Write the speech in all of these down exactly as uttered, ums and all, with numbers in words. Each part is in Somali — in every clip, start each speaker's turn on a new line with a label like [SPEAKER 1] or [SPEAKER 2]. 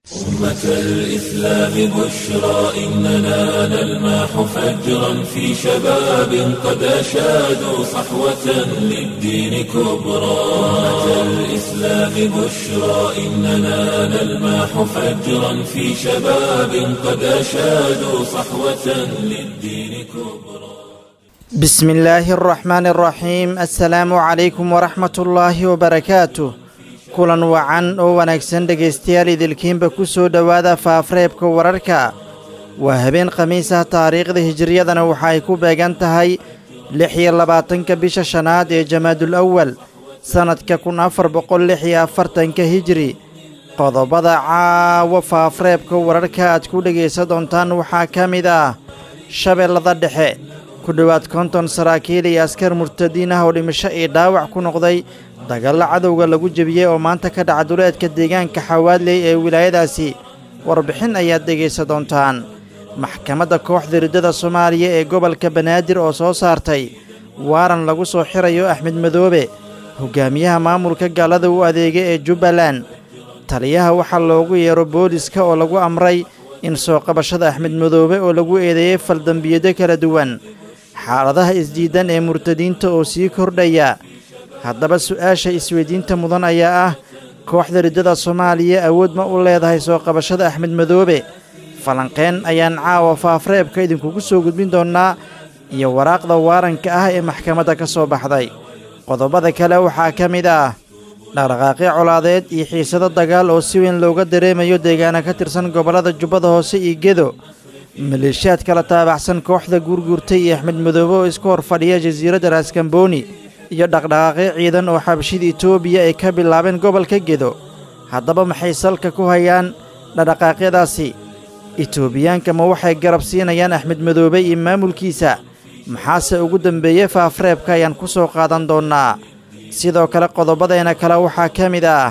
[SPEAKER 1] أمة الإسلام بشرى إننا نلمح فجرا في شباب قد أشادوا صحوة للدين كبرى. أمة الإسلام بشرى إننا نلمح فجرا في شباب قد أشادوا صحوة للدين كبرى.
[SPEAKER 2] بسم الله الرحمن الرحيم. السلام عليكم ورحمة الله وبركاته. kulan wacan oo wanaagsan dhegaystayaal idilkiinba ku soo dhowaada faafareebka wararka. waa habeen khamiis ah, taariikhda hijriyadana waxa ay ku beegan tahay lix iyo labaatanka bisha shanaad ee jamaadul awal sannadka kun afar boqol lix iyo afartanka hijri. qodobada caawa faafareebka wararka aad ku dhegaysan doontaan waxaa ka mid ah shabeellada dhexe, ku dhowaad konton saraakiil iyo askar murtadiin ah oo dhimasho iyo dhaawac ku noqday dagaalla cadowga lagu jebiyey oo maanta ka dhaca duleedka deegaanka xawaadley ee wilaayadaasi. warbixin ayaad dhegaysan doontaan. maxkamadda kooxda riddada soomaaliya ee gobolka banaadir oo soo saartay waaran lagu soo xirayo axmed madoobe, hogaamiyaha maamulka gaalada u adeega ee jubbaland. taliyaha waxaa loogu yeero booliska oo lagu amray in soo qabashada axmed madoobe oo lagu eedeeyey faldambiyado kala duwan. xaaladaha isdiidan ee murtadiinta oo sii kordhaya. haddaba su'aasha isweydiinta mudan ayaa ah, kooxda riddada soomaaliya awood ma u leedahay soo qabashada axmed madoobe? falanqeen ayaan caawa faafareebka idinkugu soo gudbin doonnaa iyo waraaqda waaranka ah ee maxkamadda ka soo baxday. qodobada kale waxaa ka mid ah dhaqdhaqaaqyo colaadeed iyo xiisado dagaal oo si weyn looga dareemayo deegaana ka tirsan gobollada jubbada hoose iyo gedo. maleeshiyaad kala taabacsan kooxda guurguurtay iyo axmed madoobe oo isku hor fadhiya jasiiradda raaskambooni, iyo dhaqdhaqaaqyo ciidan oo xabashida itoobiya ay ka bilaabeen gobolka gedo. haddaba maxay salka ku hayaan dhaqdhaqaaqyadaasi? itoobiyaanka ma waxay garab siinayaan axmed madoobe iyo maamulkiisa? maxaase ugu dambeeyey faafareebka ayaan ku soo qaadan doonnaa. sidoo kale qodobadeena kale waxaa ka mid ah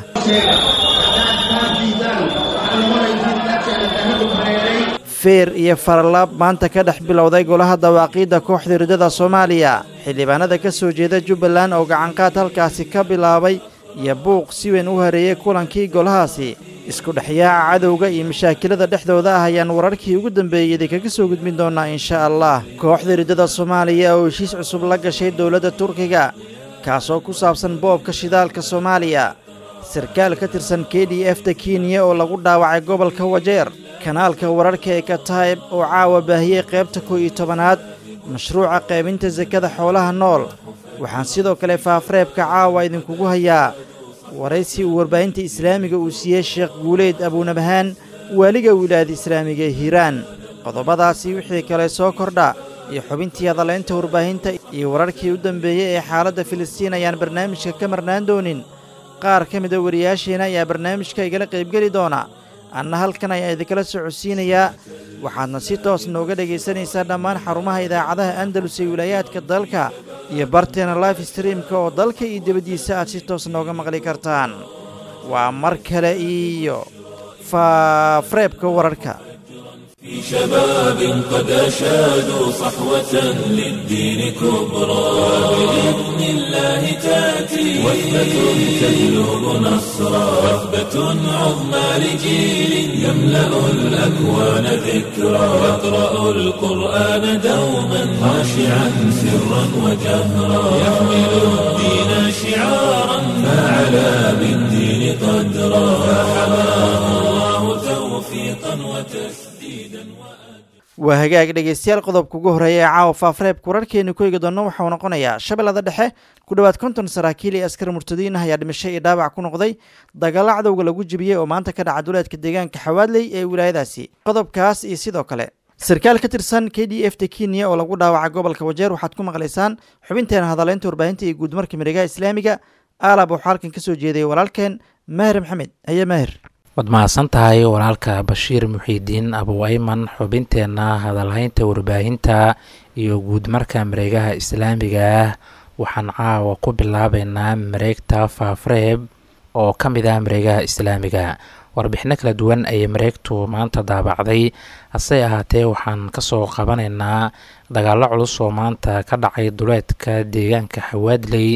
[SPEAKER 2] feer iyo faralaab maanta ka dhex bilowday golaha dawaaqiidda kooxda riddada soomaaliya. xildhibaanada ka soo jeeda jubbaland oo gacanqaad halkaasi ka bilaabay iyo buuq si weyn u hareeyey kulankii golahaasi. isku dhexyaaca cadowga iyo mashaakilada dhexdooda ah ayaan wararkii ugu dambeeyey idinkaga soo gudbin doonnaa insha allah. kooxda riddada soomaaliya oo heshiis cusub la gashay dowladda turkiga, kaasoo ku saabsan boobka shidaalka soomaaliya. sarkaal ka tirsan k d f ta kenya oo lagu dhaawacay gobolka wajeer. kanaalka wararka ee kataib oo caawa baahiyey qaybta kow iyo tobanaad mashruuca qaybinta sakada xoolaha nool. waxaan sidoo kale faafareebka caawa idinkugu hayaa waraysi uu warbaahinta islaamiga uu siiyey sheekh guuleyd abuunabahaan, waaliga wilaayada islaamiga ee hiiraan. qodobadaasi wixii kale soo kordha iyo xubintii hadalaynta warbaahinta iyo wararkii u dambeeyey ee xaaladda filistiin ayaan barnaamijka ka marnaan doonin. qaar ka mida wariyaasheenna ayaa barnaamijka igala qaybgeli doona. anna halkan ayaa idinkala socodsiinayaa. waxaadna si toos nooga dhegaysanaysaa dhammaan xarumaha idaacadaha andalus ee wilaayaadka dalka iyo barteena life streamka oo dalka iyo dibaddiisa aad si toos nooga maqli kartaan. waa mar kale iyo faafareebka wararka.
[SPEAKER 1] في شباب قد أشادوا صحوة للدين كبرى. بإذن الله تأتي وثبة تجلب نصرا. وثبة عظمى لجيل يملأ الأكوان ذكرا. يقرأ القرآن دوما خاشعا سرا وجهرا. يحمل الدين شعارا فعلى بالدين قدرا. فحماه الله توفيقا وتسديدا.
[SPEAKER 2] waa hagaag dhegaystayaal, qodobka ugu horreeya ee caawa faafareebka wararkeenu ku eegi doonno waxauu noqonayaa shabeellada dhexe, ku dhowaad konton saraakiil iyo askar murtadiin ah ayaa dhimasho iyo dhaawac ku noqday dagaalla cadowga lagu jebiyey oo maanta ka dhaca duleedka deegaanka xawaadley ee wilaayadaasi. qodobkaas iyo sidoo kale sarkaal ka tirsan k d f ta kenya oo lagu dhaawacay gobolka wajeer waxaad ku maqlaysaan xubinteena hadalaynta warbaahinta iyo guudmarka miregaha islaamiga. aalab waxaa halkan ka soo jeedayay walaalkeen maahir maxamed. haye maahir.
[SPEAKER 3] waad mahadsan tahay walaalka bashiir muxiidiin abu ayman. xubinteenna hadalhaynta warbaahinta iyo guudmarka mareegaha islaamiga ah waxaan caawa ku bilaabeynaa mareegta faafareeb oo ka mid ah mareegaha islaamiga. warbixino kala duwan ayay mareegtu maanta daabacday, hase ahaatee waxaan kasoo qabanaynaa dagaalo culus oo maanta ka dhacay duleedka deegaanka xawaadley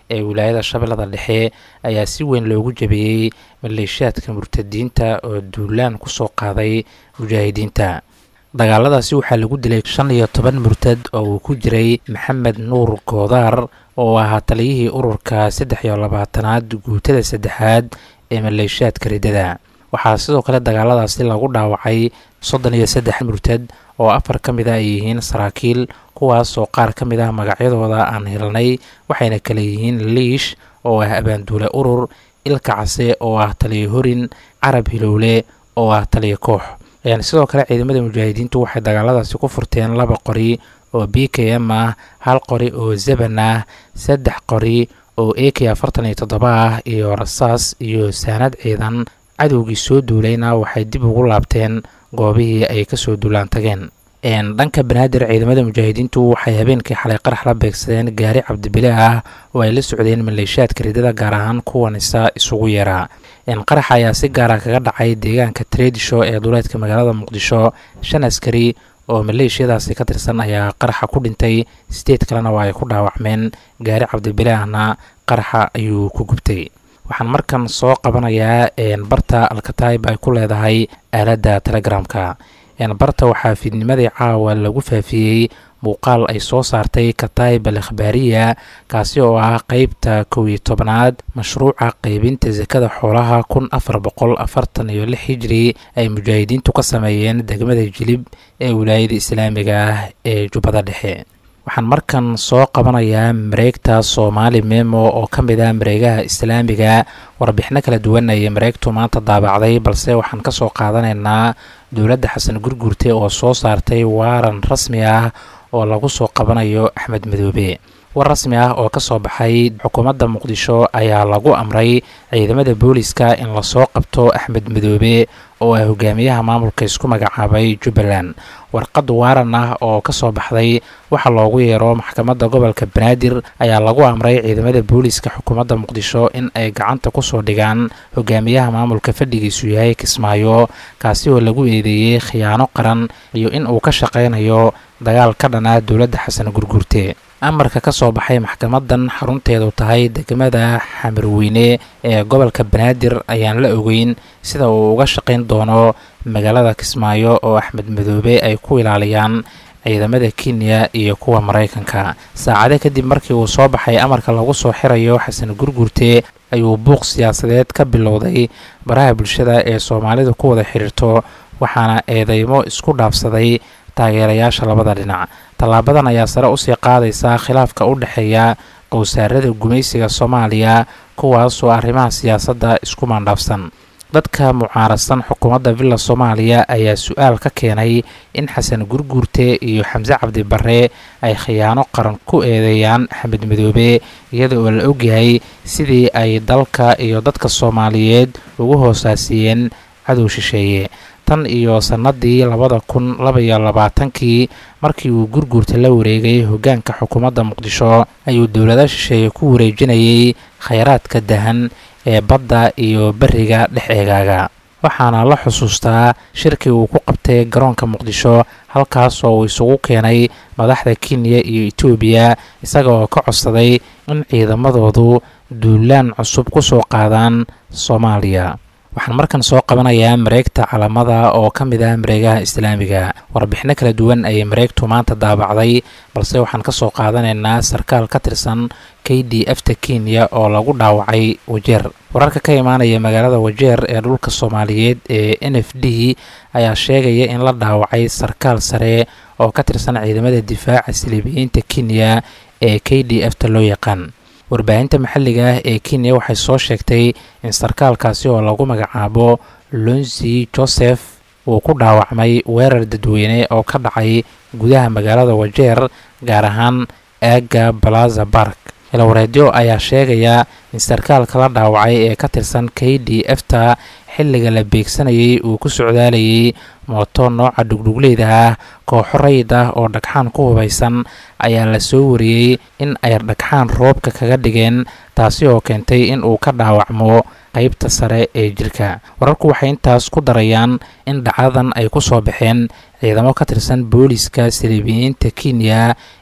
[SPEAKER 3] ee wilaayada shabeellada dhexe ayaa si weyn loogu jabiyey maleeshiyaadka murtadiinta oo duulaan ku soo qaaday mujaahidiinta. dagaaladaasi waxaa lagu dilay shan iyo toban murtad oo uu ku jiray maxamed nuur goodaar oo ahaa taliyihii ururka saddex iyo labaatanaad guutada saddexaad ee maleeshiyaadka riddada. waxaa sidoo kale dagaaladaasi lagu dhaawacay soddon iyo saddex murtad oo afar ka mid a ay yihiin saraakiil, kuwaas oo qaar ka mid ah magacyadooda aan helnay, waxayna kale yihiin liish oo ah abaanduule urur, ilka case oo ah taliyo horin, carab hilowle oo ah taliyo koox. sidoo kale ciidamada mujaahidiintu waxay dagaaladaasi ku furteen laba qori oo b k m ah, hal qori oo zeban ah, saddex qori oo a k afartan iyo toddoba ah iyo rasaas iyo saanad ciidan. cadowgii soo duulayna waxay dib ugu laabteen goobihii ay kasoo duulaan tageen. dhanka banaadir ciidamada mujaahidiintu waxay habeenkii xalay qarax la beegsadeen gaari cabdibile ah oo ay la socdeen maleeshiyaadka riddada, gaar ahaan kuwa nisa isugu yeeraa. qaraxa ayaa si gaara kaga dhacay deegaanka Treedisho ee duleedka magaalada Muqdisho. shan askari oo maleeshiyadaasi ka tirsan ayaa qaraxa ku dhintay, sideed kalena waa ay ku dhaawacmeen. gaari cabdibile ahna qaraxa ayuu ku gubtay. waxaan markan soo qabanayaa barta Alkataib ay ku leedahay aaladda Telegramka. barta waxaa fiidnimadii caawa lagu faafiyey muuqaal ay soo saartay Kataib al-Ikhbaariya, kaasi oo ah qeybta kow iyo tobanaad mashruuca qaybinta sakada xoolaha kun afar boqol afartan iyo lix hijri ay mujaahidiintu ka sameeyeen degmada Jilib ee wilaayada islaamiga ah ee Jubbada Dhexe. waxaan markan soo qabanayaa mareegta Soomaali Memo oo ka mid ah mareegaha islaamiga. warbixino kala duwan ayay mareegtu maanta daabacday, balse waxaan ka soo qaadanaynaa dowladda xasan gurgurte oo soo saartay waaran rasmi ah oo lagu soo qabanayo Axmed Madoobe. war rasmi ah oo ka soo baxay xukuumadda Muqdisho ayaa lagu amray ciidamada booliska in la soo qabto Axmed Madoobe oo ah hogaamiyaha maamulka isku magacaabay Jubbaland. warqad waaran ah oo ka soo baxday waxa loogu yeero maxkamadda gobolka Banaadir ayaa lagu amray ciidamada booliska xukuumadda Muqdisho in ay gacanta ku soo dhigaan hogaamiyaha maamulka fadhigiisu yahay Kismaayo, kaasi oo lagu eedeeyay khiyaano qaran iyo in uu ka shaqeynayo dagaal ka dhan ah dowladda xasan gurgurte. amarka ka soo baxay maxkamadan xarunteedu tahay degmada Xamarweyne ee gobolka Banaadir ayaan la ogeyn sida uu uga shaqeyn doono magaalada Kismaayo oo Axmed Madoobe ay ku ilaaliyaan ciidamada Kenya iyo kuwa Mareykanka. saacado kadib markii uu soo baxay amarka lagu soo xirayo xasan gurgurte ayuu buuq siyaasadeed ka bilowday baraha bulshada ee Soomaalida ku wada xiriirto, waxaana eedeymo isku dhaafsaday taageerayaasha labada dhinac. tallaabadan ayaa sare u sii qaadaysa khilaafka u dhexeeya qowsaarada gumaysiga Soomaaliya, kuwaas oo arrimaha siyaasadda isku maandhaafsan. dadka mucaaradsan xukuumadda Villa Soomaaliya ayaa su'aal ka keenay in xasan gurgurte iyo Xamse Cabdi Barre ay khiyaano qaran ku eedeeyaan Axmed Madoobe, iyada oo la ogyahay sidii ay dalka iyo dadka Soomaaliyeed ugu hoosaasiyeen cadow shisheeye. tan iyo sanadii labada kun laba iyo labaatankii markii uu gurgurta la wareegay hogaanka xukuumadda Muqdisho ayuu dowladda shisheeye ku wareejinayay khayraadka dahan ee badda iyo bariga dhex eegaaga. waxaana la xusuustaa shirkii uu ku qabtay garoonka Muqdisho, halkaas oo uu isugu keenay madaxda Kenya iyo Ethiopia, isaga oo ka codsaday in ciidamadoodu duulaan cusub ku soo qaadaan Soomaaliya. waxaan markan soo qabanayaa mareegta calamada oo ka mid ah mareegaha islaamiga. warbixino kala duwan ayay mareegtu maanta daabacday, balse waxaan ka soo qaadanaynaa sarkaal ka tirsan K D F ta Kenya oo lagu dhaawacay Wajeer. wararka ka imaanaya magaalada Wajeer ee dhulka Soomaaliyeed ee N F D ayaa sheegaya in la dhaawacay sarkaal sare oo ka tirsan ciidamada difaaca Silibiyiinta Kenya ee K D F ta loo yaqaan. warbaahinta maxalliga ah ee Kenya waxay soo sheegtay in sarkaalkaasi oo lagu magacaabo Lonzi Joseph uu ku dhaawacmay weerar dadweyne oo ka dhacay gudaha magaalada Wajeer, gaar ahaan aagga Plaza Park. Ilwareedyo ayaa sheegaya in sarkaalka la dhaawacay ee ka tirsan K D F ta xilliga la beegsanayay uu ku socdaalayay mooto nooca dhugdhugleyda ah. kooxo rayid ah oo dhagxaan ku hubaysan ayaa la soo wariyey in ay dhagxaan roobka kaga dhigeen, taasi oo keentay in uu ka dhaawacmo qaybta sare ee jirka. wararku waxay intaas ku darayaan in dhacdadan ay ku soo baxeen ciidamo ka tirsan booliska Silibiyiinta Kenya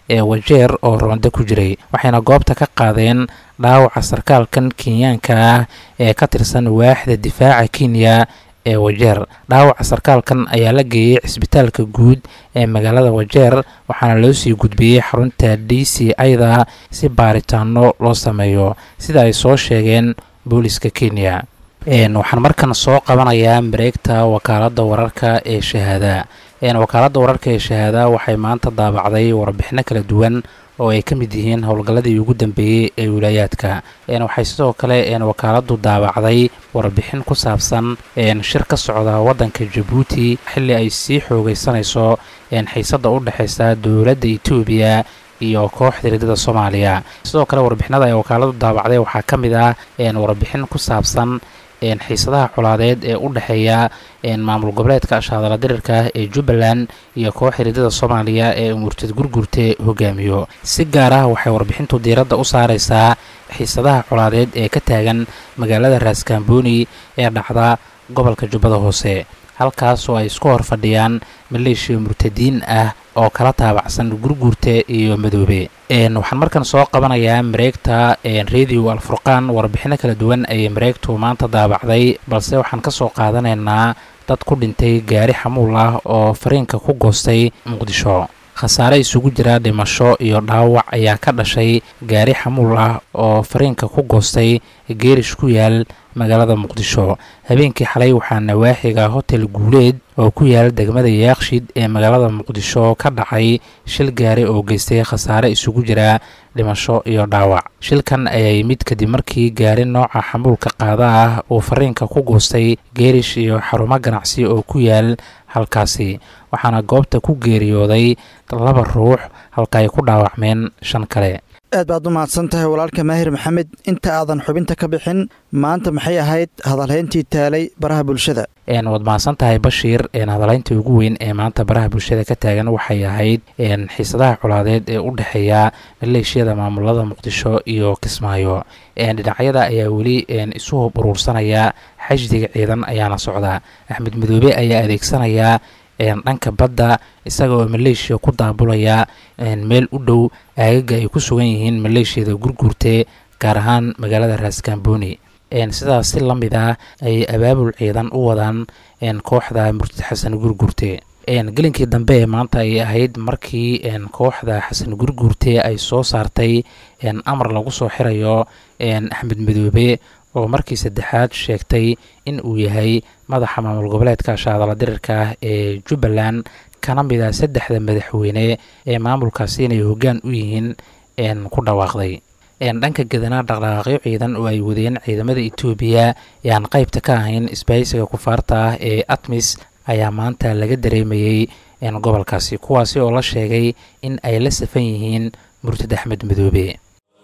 [SPEAKER 3] ee wajeer oo roonda ku jiray, waxayna goobta ka qaadeen dhaawaca sarkaalkan kenyaanka ah ee ka tirsan waaxda difaaca Kenya ee wajeer. dhaawaca sarkaalkan ayaa la geeyey cisbitaalka guud ee magaalada wajeer, waxaana loo sii gudbiyey xarunta D C I-da si baaritaano loo sameeyo, sida ay soo sheegeen booliska Kenya. waxaan markan soo qabanayaa mareegta wakaaladda wararka ee shahaada. wakaaladda wararka ee shahaada waxay maanta daabacday warbixino kala duwan oo ay ka mid yihiin howlgalladii ugu dambeeyey ee wilaayaadka. waxay sidoo kale wakaaladdu daabacday warbixin ku saabsan shir ka socda waddanka Jabuuti xilli ay sii xoogaysanayso xiisadda u dhexaysa dowladda Itoobiya iyo kooxda ridada Soomaaliya. sidoo kale warbixinada ay wakaaladdu daabacday waxaa ka mid ah warbixin ku saabsan xiisadaha colaadeed ee u dhexeeya maamul goboleedka shaadala dirirka ee Jubbaland iyo kooxda ridada Soomaaliya ee murtad gurgurte hogaamiyo. si gaar ah waxay warbixintu diiradda u saaraysaa xiisadaha colaadeed ee ka taagan magaalada Raaskambooni ee dhacda gobolka Jubbada Hoose, halkaas oo ay isku hor fadhiyaan maleeshiya murtadiin ah oo kala taabacsan gurgurte iyo madoobe. waxaan markan soo qabanayaa mareegta Radio Alfurqaan. warbixino kala duwan ayay mareegtu maanta daabacday, balse waxaan ka soo qaadanaynaa dad ku dhintay gaari xamuul ah oo fariinka ku goostay Muqdisho. khasaare isugu jira dhimasho iyo dhaawac ayaa ka dhashay gaari xamuul ah oo fariinka ku goostay geerish ku yaal magaalada Muqdisho. habeenkii xalay waxaa nawaaxiga hotel Guuleed oo ku yaal degmada Yaaqshid ee magaalada Muqdisho ka dhacay shil gaari oo geystay khasaare isugu jira dhimasho iyo dhaawac. shilkan ayaa yimid kadib markii gaari nooca xamuulka qaada ah uu fariinka ku goostay geerish iyo xarumo ganacsi oo ku yaal halkaasi, waxaana goobta ku geeriyooday laba ruux halka ay ku dhaawacmeen shan kale.
[SPEAKER 2] aad baad u mahadsan tahay walaalka Maahir Maxamed. inta aadan xubinta ka bixin, maanta maxay ahayd hadalhayntii taalay baraha bulshada?
[SPEAKER 3] waad mahadsan tahay Bashiir. hadalhayntii ugu weyn ee maanta baraha bulshada ka taagan waxay ahayd xiisadaha colaadeed ee u dhexeeya maleeshiyada maamulada Muqdisho iyo Kismaayo. dhinacyada ayaa weli isu hub urursanaya, xashdiga ciidan ayaana socda. Axmed Madoobe ayaa adeegsanaya dhanka badda isaga oo maleeshiya ku daabulaya meel u dhow aagaga ay ku sugan yihiin maleeshiyada gurgurte, gaar ahaan magaalada Raaskambooni. sidaas si la mid ah ay abaabul ciidan u wadaan kooxda murtad xasan gurgurte. gelinkii dambe ee maanta ay ahayd markii kooxda xasan gurgurte ay soo saartay amar lagu soo xirayo Axmed Madoobe oo markii saddexaad sheegtay in uu yahay madaxa maamul goboleedka shaadala dirirka ee Jubbaland, kana mid ah saddexda madaxweyne ee maamulkaasi inay hoggaan u yihiin ku dhawaaqday. dhanka gadana dhaqdhaqaaqyo ciidan oo ay wadeen ciidamada Itoobiya ee aan qaybta ka ahayn isbahaysiga kufaarta ah ee ATMIS ayaa maanta laga dareemayay gobolkaasi, kuwaasi oo la sheegay in ay la safan yihiin murtad Axmed Madoobe.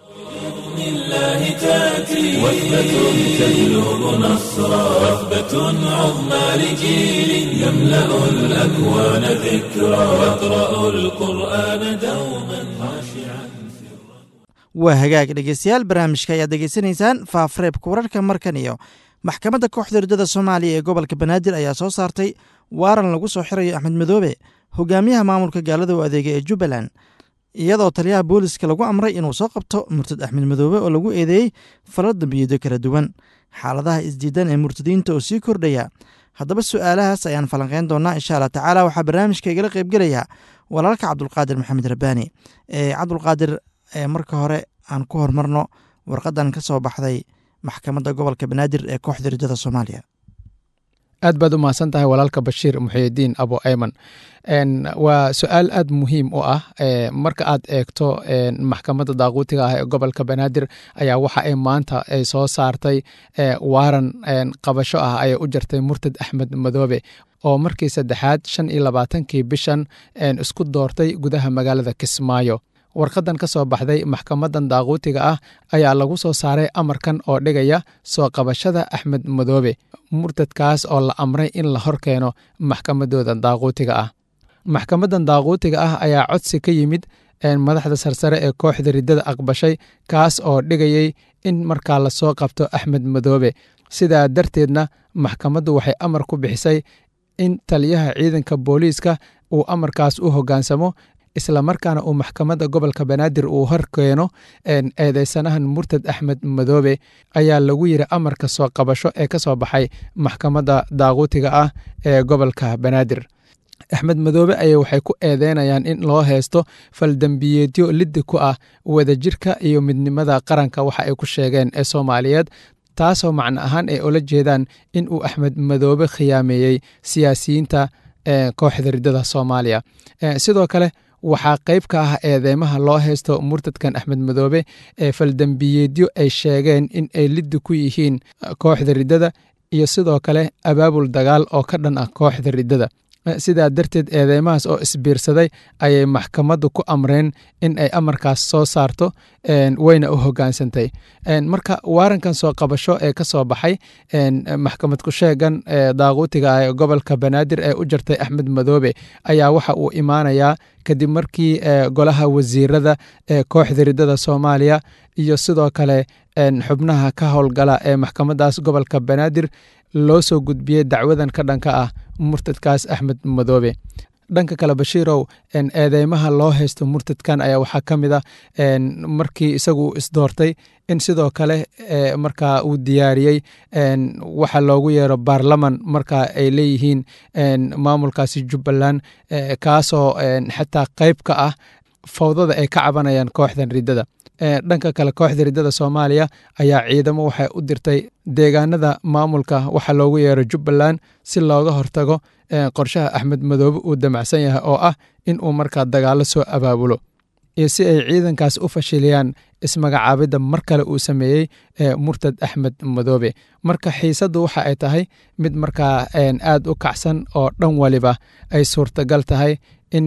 [SPEAKER 1] الله تأتي وثبة تجلب نصرا وثبة عظمى لجيل يملأ الأكوان ذكرا يقرأ القرآن دوما خاشعا.
[SPEAKER 2] waa hagaag dhegeystayaal, barnaamijka ayaad degeysanaysaan. faafareebka wararka markan iyo maxkamadda kooxda ridada Soomaaliya ee gobolka Banaadir ayaa soo saartay waaran lagu soo xirayo Axmed Madoobe, hogaamiyaha maamulka gaalada u adeega ee Jubbaland, iyadoo taliyaha booliska lagu amray inuu soo qabto murtad Axmed Madoobe oo lagu eedeeyey falal dambiyeedyo kala duwan. xaaladaha isdiidan ee murtadiinta oo sii kordhaya. haddaba su-aalahaas ayaan falanqeyn doonaa insha allah tacaala. waxaa barnaamijka igala qaybgelaya walaalka Cabdulqaadir Maxamed Rabbaani. Cabdulqaadir, marka hore aan ku hormarno warqadan ka soo baxday maxkamadda gobolka Banaadir ee kooxda ridada Soomaaliya.
[SPEAKER 4] aad baad u mahadsan tahay walaalka Bashiir Muxyidiin Abu Ayman. waa su-aal aad muhiim u ah. marka aad eegto maxkamadda daaquutiga ah ee gobolka Banaadir ayaa waxa ay maanta ay soo saartay waaran qabasho ah ayay u jartay murtad Axmed Madoobe oo markii saddexaad shan iyo labaatankii bishan isku doortay gudaha magaalada Kismaayo. warqadan ka soo baxday maxkamadan daaquutiga ah ayaa lagu soo saaray amarkan oo dhigaya soo qabashada Axmed Madoobe, murtadkaas oo la amray in la hor keeno maxkamadooda daaquutiga ah. maxkamadan daaquutiga ah ayaa codsi ka yimid madaxda sarsare ee kooxda ridada aqbashay, kaas oo dhigayay in markaa lasoo qabto Axmed Madoobe. sidaa darteedna maxkamaddu waxay amar ku bixisay in taliyaha ciidanka booliiska uu amarkaas u hoggaansamo, isla markaana uu maxkamadda gobolka banaadir uu horkeeno eedeysanahan murtad axmed madoobe ayaa lagu yiri amarka soo qabasho ee ka soo baxay maxkamadda daaquutiga ah ee gobolka banaadir. axmed madoobe ayaa waxay ku eedeynayaan in loo heysto faldambiyeedyo liddi ku ah wadajirka iyo midnimada qaranka waxa ay ku sheegeen ee soomaaliyeed, taasoo macno ahaan ay ula jeedaan in uu axmed madoobe khiyaameeyey siyaasiyiinta kooxda riddada soomaaliya. sidoo kale waxaa qayb ka ah eedeymaha loo heysto murtadkan axmed madoobe ee faldambiyeedyo ay sheegeen in ay liddi ku yihiin kooxda riddada iyo sidoo kale abaabul dagaal oo ka dhan ah kooxda riddada. sidaa darteed eedeymahaas oo isbiirsaday ayay maxkamaddu ku amreen in ay amarkaas soo saarto wayna u hoggaansantay. marka waarankan soo qabasho ee ka soo baxay maxkamad ku sheegan daaquutiga ah ee gobolka banaadir ee u jartay axmed madoobe ayaa waxa uu imaanayaa kadib markii golaha wasiirada ee kooxda riddada soomaaliya iyo sidoo kale xubnaha ka howlgala ee maxkamaddaas gobolka banaadir loo soo gudbiyey dacwadan ka dhanka ah murtadkaas axmed madoobe. dhanka kale bashiirow eedeymaha loo haysto murtadkan ayaa waxaa ka mid ah markii isagu isdoortay in sidoo kale markaa uu diyaariyey waxa loogu yeero baarlaman markaa ay leeyihiin maamulkaasi jubbaland, kaasoo xataa qayb ka ah fawdada ay ka cabanayaan kooxdan riddada. dhanka kale kooxda riddada soomaaliya ayaa ciidamo waxay u dirtay deegaanada maamulka waxa loogu yeero jubbaland si looga hortago qorshaha axmed madoobe uu damacsan yahay oo ah in uu markaa dagaalo soo abaabulo iyo si ay ciidankaas u fashiliyaan ismagacaabidda mar kale uu sameeyey murtad axmed madoobe. marka xiisaddu waxa ay tahay mid markaa aad u kacsan oo dhan waliba ay suurtagal tahay in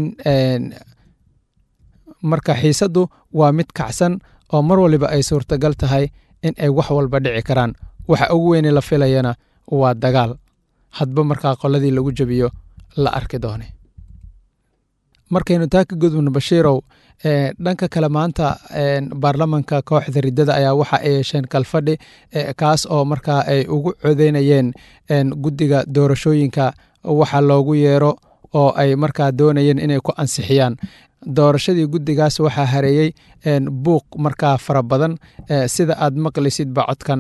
[SPEAKER 4] marka xiisaddu waa mid kacsan oo mar waliba ay suurtagal tahay in ay wax walba dhici karaan. waxa ugu weyne la filayana waa dagaal, hadba markaa qoladii lagu jebiyo la arki doone. markaynu taa ka gudubno bashiirow, dhanka kale maanta baarlamanka kooxda riddada ayaa waxa ay yeesheen kalfadhi kaas oo markaa ay ugu codeynayeen guddiga doorashooyinka waxa loogu yeero oo ay markaa doonayeen inay ku ansixiyaan. doorashadii guddigaas waxaa hareeyey buuq markaa fara badan sida aad maqlisid ba codkan.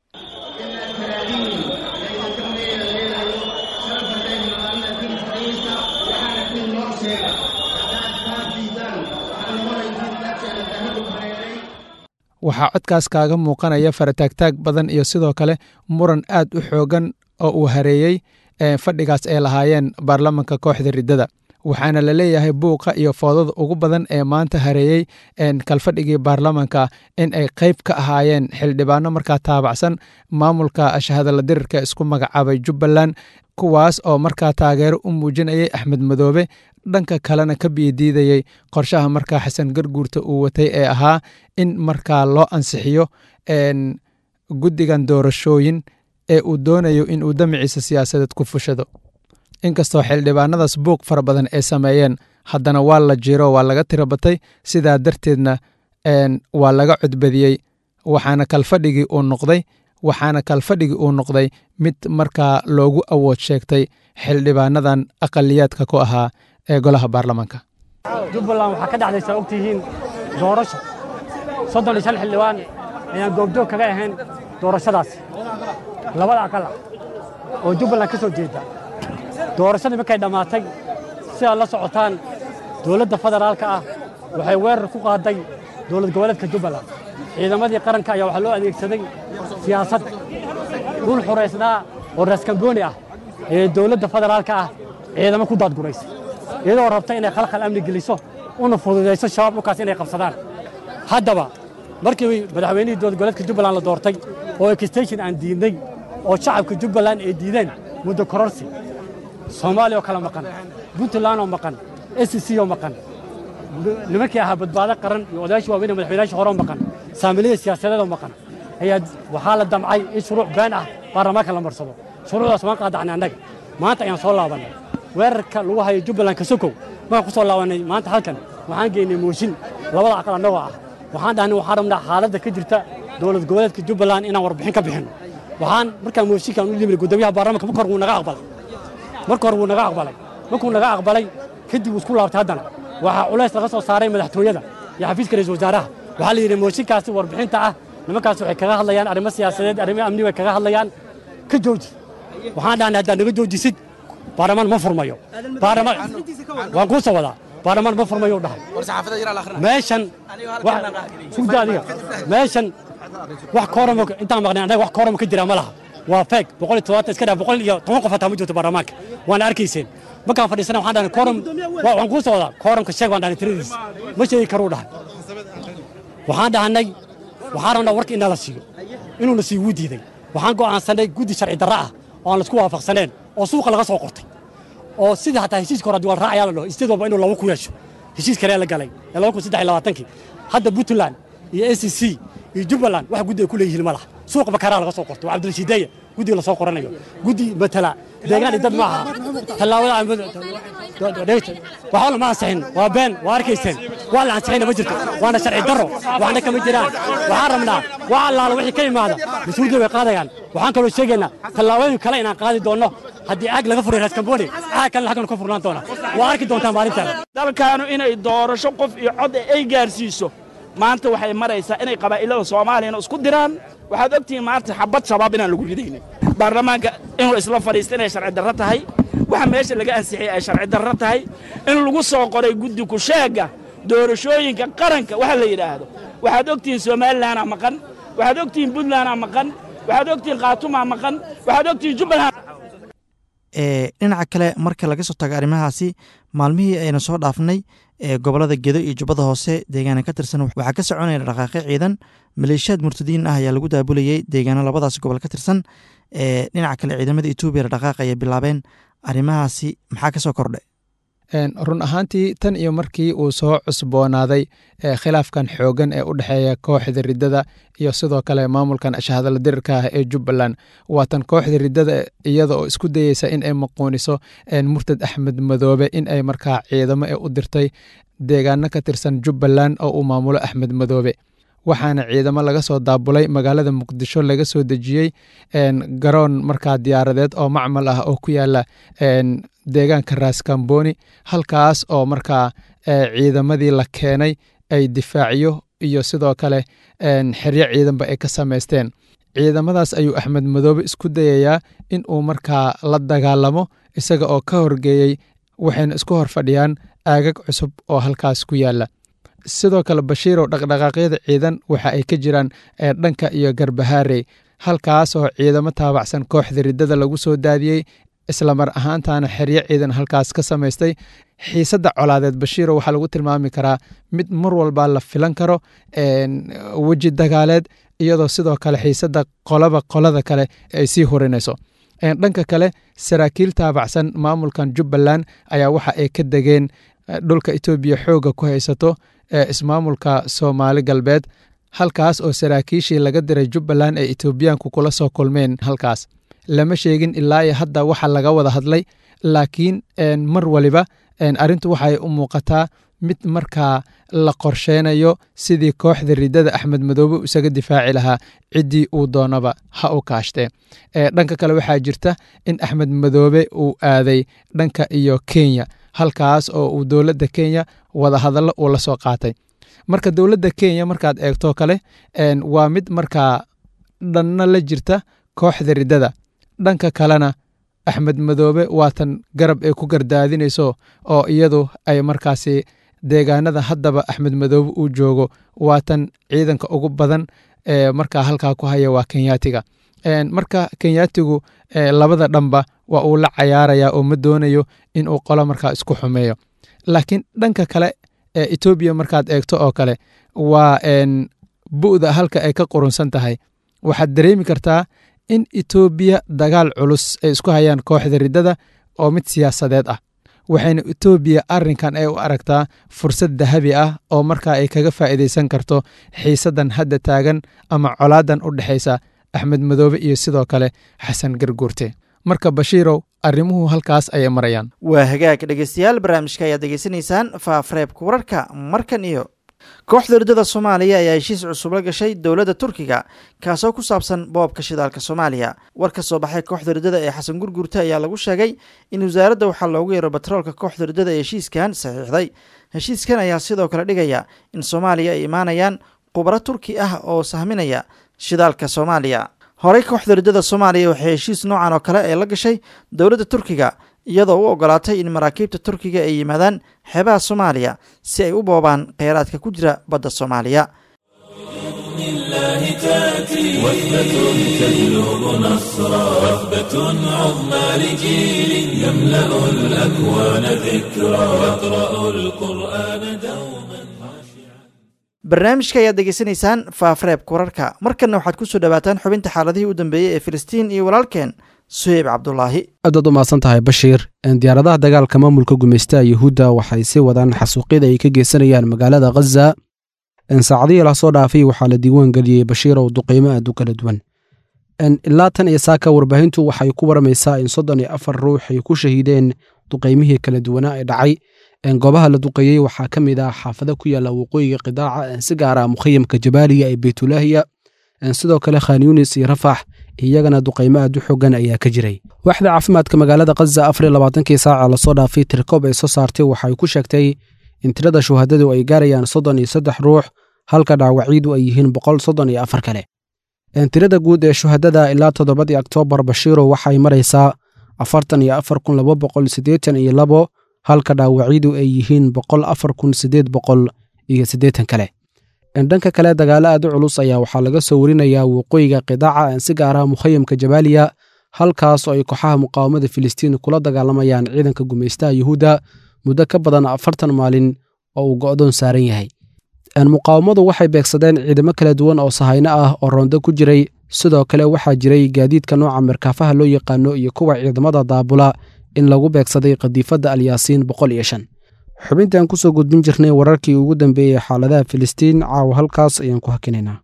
[SPEAKER 4] waxaa codkaas kaaga muuqanaya farataagtaag badan iyo sidoo kale muran aad u xoogan oo uu hareeyey fadhigaas ay lahaayeen baarlamanka kooxda riddada. waxaana la leeyahay buuqa iyo foodada ugu badan ee maanta hareeyey kalfadhigii baarlamanka in ay qayb ka ahaayeen xildhibaano markaa taabacsan maamulka shahadala dirirka isku magacaabay jubbaland, kuwaas oo markaa taageero u muujinayay axmed madoobe, dhanka kalena ka biidiidayey qorshaha markaa xasan garguurta uu watay ee ahaa in markaa loo ansixiyo guddigan doorashooyin ee uu doonayo in uu damiciisa siyaasadeed ku fushado. inkastoo xildhibaanadaas buuq fara badan ay sameeyeen, haddana waa la jiro, waa laga tiro batay, sidaa darteedna waa laga codbadiyey. waxaana kalfadhigii uu noqday waxaana kalfadhigii uu noqday mid markaa loogu awood sheegtay xildhibaanadan aqaliyaadka ku ahaa ee golaha baarlamanka.
[SPEAKER 5] jubbaland waxaa ka dhacdaysaa ogtihiin doorasho soddon iyo shan xildhibaan ayaan goobjoog kaga ahayn doorashadaasi labada aqal oo jubbaland ka soo jeeda. doorashadii markay dhammaatay si aad la socotaan dowladda federaalka ah waxay weerar ku qaaday dowlad goboleedka jubbaland. ciidamadii qaranka ayaa waxaa loo adeegsaday siyaasad dhul xureysnaa oo raaskambooni ah ee dowladda federaalka ah ciidamo ku daadguraysa iyadoo rabta inay khalkhal amni geliso una fududayso shabaab dhulkaas inay qabsadaan. haddaba markii madaxweynihii dowlad goboleedka jubbaland la doortay oo extension aan diidnay oo shacabka jubbaland ay diideen muddo kororsi, soomaaliya oo kala maqan, puntland oo maqan, s c oo maqan, nimankii ahaa badbaado qaran iyo odayaashii waaweyn madaxweynayaashii hore oo maqan, saamilada siyaasadeed oo maqan, ayaa waxaa la damcay in shuruuc been ah baarlamaanka la marsado. shuruucdaas waan qaadacnay annaga, maanta ayaan soo laabannay. weerarka lagu hayo jubbaland ka sokow waan ku soo laabannay. maanta halkan waxaan geynay mooshin labada aqal annagoo ah. waxaan dhahnay waxaan rabnaa xaaladda ka jirta dowlad goboleedka jubbaland inaan warbixin ka bixinno. waxaan markaa mooshinkaan u limid guddoomiyaha baarlamaanka marka hore wuu naga aqbalay marka hore wuu naga aqbalay markuu naga aqbalay kadib wuu isku laabtay. haddana waxaa culays laga soo saaray madaxtooyada iyo xafiiska ra'iisul wasaaraha waxaa la yidhi mooshinkaasi warbixinta ah nimankaas waxay kaga hadlayaan arrimo siyaasadeed arrimo amni way kaga hadlayaan ka jooji waxaan dhahnay haddaad naga joojisid baarlamaan ma furmayo baarlamaan waan kuu soo wadaa baarlamaan ma furmayo dhahay meeshan sugda adiga meeshan wax kooram intaan maqnay annaga wax kooram ka jira ma laha waa feeg boqol iyo todobaatan iska dhaa boqol iyo toban qof hataa ma joogto baarlamaanka waana arkayseen markaan fadhiisana waxaan dhahnay kooram waan kuu soo wadaa kooramka sheeg waan dhahnay tiradiisa ma sheegi karuu dhahay waxaan dhahnay waxaan rabnaa warka inaa la siiyo inuu la siiyo wuu diiday waxaan go'aansanay guddi sharci darro ah oo aan laisku waafaqsaneen oo suuqa laga soo qortay oo sida hataa heshiiska hore duwal raacayaa la dhaho isteed walba inuu laba ku yeesho heshiis kale la galay ee laba kun saddex iyo labaatankii hadda puntland iyo a c c iyo jubbaland wax guddi ay ku leeyihiin ma laha suuqa bakaraa laga soo qortay waa cabdirashiideeye guddiga la soo qoranayo guddi matala deegaan iyo dad ma aha tallaabada waxaa lama ansixin waa been waa arkayseen waa la ansixina ma jirto waana sharci darro waxna kama jiraan waxaan rabnaa waa allaala wixii ka imaada mas-uuliyadda way qaadayaan waxaan kaloo sheegaynaa tallaabooyin kale inaan qaadi doonno haddii aag laga furay raas kamboni aag kalena xaggan ka furnaan doona waa arki doontaan maalintaada
[SPEAKER 6] dalkaanu inay doorasho qof iyo cod ay gaarsiiso maanta waxay maraysaa inay qabaa'ilada soomaaliyana isku diraan waxaad ogtihiin maanta xabad shabaab inaan lagu ridaynin baarlamaanka inuu isla fadhiista inay sharci darro tahay waxa meesha laga ansixiyey ay sharci darro tahay in lagu soo qoray guddi ku sheega doorashooyinka qaranka waxa la yidhaahdo waxaad ogtihiin somalilanaa maqan waxaad ogtihiin puntlandaa maqan waxaad ogtihiin khaatumaa maqan waxaad ogtihiin jubbaland
[SPEAKER 2] dhinaca kale marka laga soo tago arrimahaasi maalmihii aynu soo dhaafnay ee gobolada gedo iyo jubbada hoose deegaana ka tirsan waxaa ka soconaya dhaqaaqyo ciidan maleeshiyaad murtadiin ah ayaa lagu daabulayey deegaano labadaas gobol ka tirsan ee dhinaca kale ciidamada etoobiya dhaqaaq ayay bilaabeen arrimahaasi maxaa ka soo kordhay
[SPEAKER 4] run ahaantii tan iyo markii uu soo cusboonaaday khilaafkan xoogan ee u dhexeeya kooxda riddada iyo sidoo kale maamulkan shahadala dirirka ah ee jubbaland waa tan kooxda riddada iyada oo isku dayeysa in ay maquuniso murtad axmed madoobe in ay markaa ciidamo ee u dirtay deegaano ka tirsan jubbaland oo uu maamulo axmed madoobe waxaana ciidamo laga soo daabulay magaalada muqdisho laga soo dejiyey garoon markaa diyaaradeed oo macmal ah oo ku yaala deegaanka raas kamboni halkaas oo markaa ciidamadii la keenay ay difaacyo iyo sidoo kale xeryo ciidanba ay ka samaysteen ciidamadaas ayuu axmed madoobe isku dayayaa in uu markaa la dagaalamo isaga oo ka horgeeyey waxayna isku hor fadhiyaan aagag cusub oo halkaas ku yaala sidoo kale bashiirow dhaqdhaqaaqyada ciidan waxa ay ka jiraan dhanka iyo garbahaarey halkaas oo ciidamo taabacsan kooxda riddada lagu soo daadiyey islamar ahaantaana xeryo ciidan halkaas ka samaystay xiisadda colaadeed bashiiro waxaa lagu tilmaami karaa mid mar walba la filan karo weji dagaaleed iyadoo sidoo kale xiisadda qolaba qolada kale ay sii hurinayso dhanka kale saraakiil taabacsan maamulkan jubbaland ayaa waxa ay ka degeen dhulka etoobiya xooga ku haysato ismaamulka soomaali galbeed halkaas oo saraakiishii laga diray jubbaland ee etoobiyaanku kula soo kulmeen halkaas lama sheegin ilaa iyo hadda waxa laga wada hadlay laakiin mar waliba arrintu waxay u muuqataa mid markaa la qorsheynayo sidii kooxda riddada axmed madoobe isaga difaaci lahaa ciddii uu doonaba ha u kaashtee dhanka kale waxaa jirta in axmed madoobe uu aaday dhanka iyo kenya halkaas oo uu dowladda kenya wadahadallo uu la soo qaatay marka dowladda kenya markaad eegto kale waa mid markaa dhanna la jirta kooxda riddada dhanka kalena axmed madoobe waatan garab ay ku gardaadinayso oo iyadu ay markaasi deegaanada haddaba axmed madoobe uu joogo waatan ciidanka ugu badan ee markaa halkaa ku haya waa kenyaatiga marka kenyaatigu labada dhanba waa uu la cayaaraya oo ma doonayo inuu qolo markaa isku xumeeyo laakiin dhanka kale etoobiya markaad eegto oo kale waa bu'da halka ay ka qurunsan tahay waxaad dareemi kartaa in etoobiya dagaal culus ay isku hayaan kooxda riddada oo mid siyaasadeed ah waxayna etoobiya arrinkan ay u aragtaa fursad dahabi ah oo markaa ay kaga faa'iidaysan karto xiisaddan hadda taagan ama colaadan u dhexaysa axmed madoobe iyo sidoo kale xasan garguurte marka bashiirow arrimuhu halkaas ayay marayaan
[SPEAKER 2] waa hagaag dhegeystayaal barnaamijka ayaad degeysanaysaan faafreebka wararka markan iyo kooxda ridada soomaaliya ayaa heshiis cusub la gashay dowladda turkiga kaasoo ku saabsan boobka shidaalka soomaaliya war ka soo baxay kooxda ridada ee xasan gurgurta ayaa lagu sheegay in wasaaradda waxaa loogu yeero batroolka kooxda ridada ee heshiiskan saxiixday heshiiskan ayaa sidoo kale dhigaya in soomaaliya ay imaanayaan khubaro turki ah oo sahminaya shidaalka soomaaliya horey kooxda ridada soomaaliya waxay heshiis noocan oo kale ee la gashay dowladda turkiga iyadoo u ogolaatay in maraakiibta turkiga ay yimaadaan xeebaha soomaaliya si ay u boobaan kheyraadka ku jira badda soomaaliya barnaamijka ayaad degeysanaysaan faafareebka wararka markanna waxaad ku soo dhawaataan xubinta xaaladihii u dambeeyey ee filistiin iyo walaalkeen suheyb cabdulaahi
[SPEAKER 7] aadaad u mahadsan tahay bashiir diyaaradaha dagaalka maamulka gumaystaha yuhuudda waxay sii wadaan xasuuqyada ay ka geysanayaan magaalada khaza saacadihii lasoo dhaafay waxaa la diiwaan geliyey bashiir oo duqeymo aad u kala duwan ilaa tan iyo saaka warbaahintu waxay ku waramaysaa in soddon iyo afar ruux ay ku shahiideen duqeymihii kala duwanaa ee dhacay goobaha la duqeeyey waxaa ka mid ah xaafado ku yaalla waqooyiga qidaaca si gaar ah mukhayamka jabaaliya ee beytulaahiya sidoo kale khan yunis iyo rafax iyagana duqaymo aad u xogan ayaa ka jiray waaxda caafimaadka magaalada khaza afar iyo labaatankii saaca lasoo dhaafay tirkoob ay soo saartay waxay ku sheegtay in tirada shuhadadu ay gaarayaan soddon iyo saddex ruux halka dhaawaciidu ay yihiin boqol soddon iyo afar kale tirada guud ee shuhadada ilaa toddobadii oktoobar bashiiro waxay maraysaa afartan iyo afar kun laba boqol siddeetan iyo labo halka dhaawaciidu ay yihiin boqol afar kun siddeed boqol iyo siddeetan kale dhanka kale dagaalo aad u culus ayaa waxaa laga soo warinayaa waqooyiga qidaaca si gaar ah mukhayamka jabaaliya halkaas oo ay kooxaha muqaawamada filistiin kula dagaalamayaan ciidanka gumaystaha yuhuudda muddo ka badan afartan maalin oo uu go'doon saaran yahay muqaawamadu waxay beegsadeen ciidamo kala duwan oo sahayno ah oo roondo ku jiray sidoo kale waxaa jiray gaadiidka nooca markaafaha loo yaqaano iyo kuwa ciidamada daabula in lagu beegsaday qadiifadda alyaasiin boqol iyo shan xubintaan ku soo gudbin jirnay wararkii ugu dambeeyey xaaladaha filistiin caawa halkaas ayaan ku hakinaynaa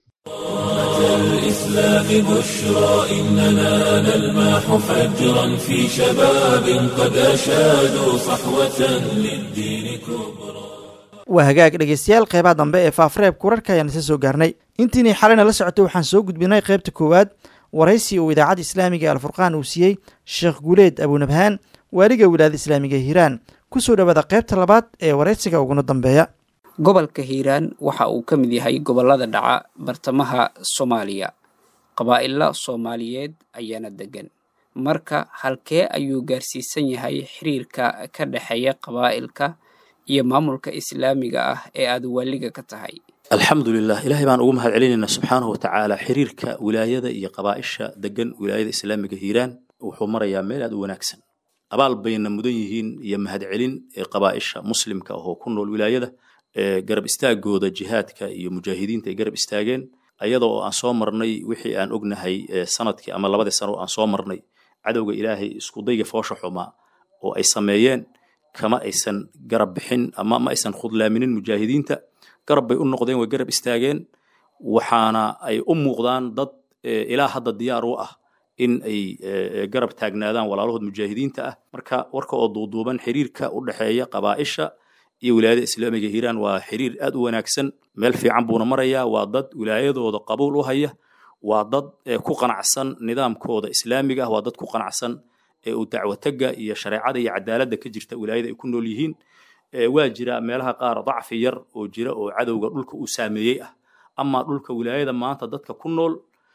[SPEAKER 1] الإسلام بشرى إننا نلمح فجرا في شباب قد أشادوا صحوة للدين كبرى
[SPEAKER 2] waa hagaag dhegeystayaal qeybaha dambe ee faafareebka wararka ayaan isa soo gaarnay intiinay xalina la socotay waxaan soo gudbinay qaybta koowaad waraysi uu idaacadda islaamiga alfurqaan uu siiyey sheekh guuleed abunabhaan waaliga wilaayada islaamiga hiiraan ku soo dhawaada qaybta labaad ee waraysiga uguna dambeeya
[SPEAKER 8] gobolka hiiraan waxa uu ka mid yahay gobollada dhaca bartamaha soomaaliya qabaa'illa soomaaliyeed ayaana degan marka halkee ayuu gaarsiisan yahay xiriirka ka dhexeeya qabaa'ilka iyo maamulka islaamiga ah ee aad waaliga ka tahay
[SPEAKER 9] alxamdulilah ilaahay baan ugu mahad celinaynaa subxaanahu watacaala xiriirka wilaayada iyo qabaa'isha degan wilaayada islaamiga hiiraan wuxuu marayaa meel aad u wanaagsan abaal bayna mudan yihiin iyo mahadcelin ee qabaa'isha muslimka oo ku nool wilaayada garab istaagooda jihaadka iyo mujaahidiinta ay garab istaageen ayada oo aan soo marnay wixii aan ognahay sanadkii ama labadii sano aan soo marnay cadowga ilaahay isku dayga foosha xumaa oo ay sameeyeen kama aysan garab bixin ama ma aysan khudlaaminin mujaahidiinta garab bay u noqdeen way garab istaageen waxaana ay u muuqdaan dad ilaa hadda diyaar u ah in ay garab taagnaadaan walaalahood mujaahidiinta ah marka warka oo duuduuban xiriirka u dhexeeya qabaa'isha iyo wilaayada islaamiga hiiraan waa xiriir aad u wanaagsan meel fiican buuna marayaa waa dad wilaayadooda qabuul u haya waa dad ku qanacsan nidaamkooda islaamiga ah waa dad ku qanacsan ee uu dacwataga iyo shareecada iyo cadaaladda ka jirta wilaayada ay ku nool yihiin waa jira meelaha qaar dacfi yar oo jira oo cadowga dhulka uu saameeyey ah ama dhulka wilaayada maanta dadka ku nool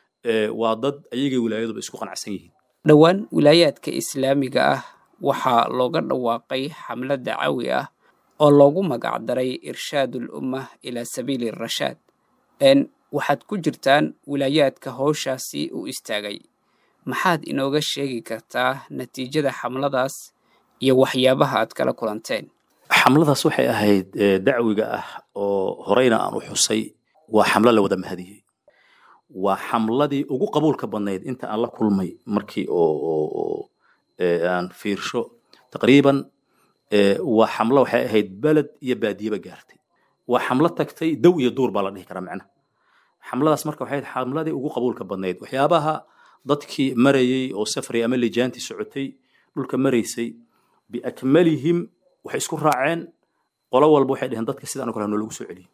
[SPEAKER 9] waa dad ayagay wilaayaduba isku qanacsan yihiin
[SPEAKER 8] dhowaan wilaayaadka islaamiga ah waxaa looga dhawaaqay xamlad dacawi ah oo loogu magacdaray irshaadul ummah ilaa sabiili rashaad n waxaad ku jirtaan wilaayaadka howshaasi u istaagay maxaad inooga sheegi kartaa natiijada xamladaas iyo waxyaabaha aad kala kulanteen
[SPEAKER 9] xamladaas waxay ahayd dacwiga ah oo horeyna aan u xusay waa xamlo la wada mahadiyey waa xamladii ugu qabuulka badnayd inta aan la kulmay markii oo aan fiirsho taqriiban waa xamlo waxay ahayd beled iyo baadiyeba gaartay waa xamlo tagtay dow iyo duur baa la dhihi karaa macnaha xamladaas marka waxay ahayd xamladii ugu qabuulka badnayd waxyaabaha dadkii marayey oo safray ama lijaantii socotay dhulka maraysay biakmalihim waxay isku raaceen qolo walba waxay dhaheen dadka sidaan oo kale noolagu soo celiyey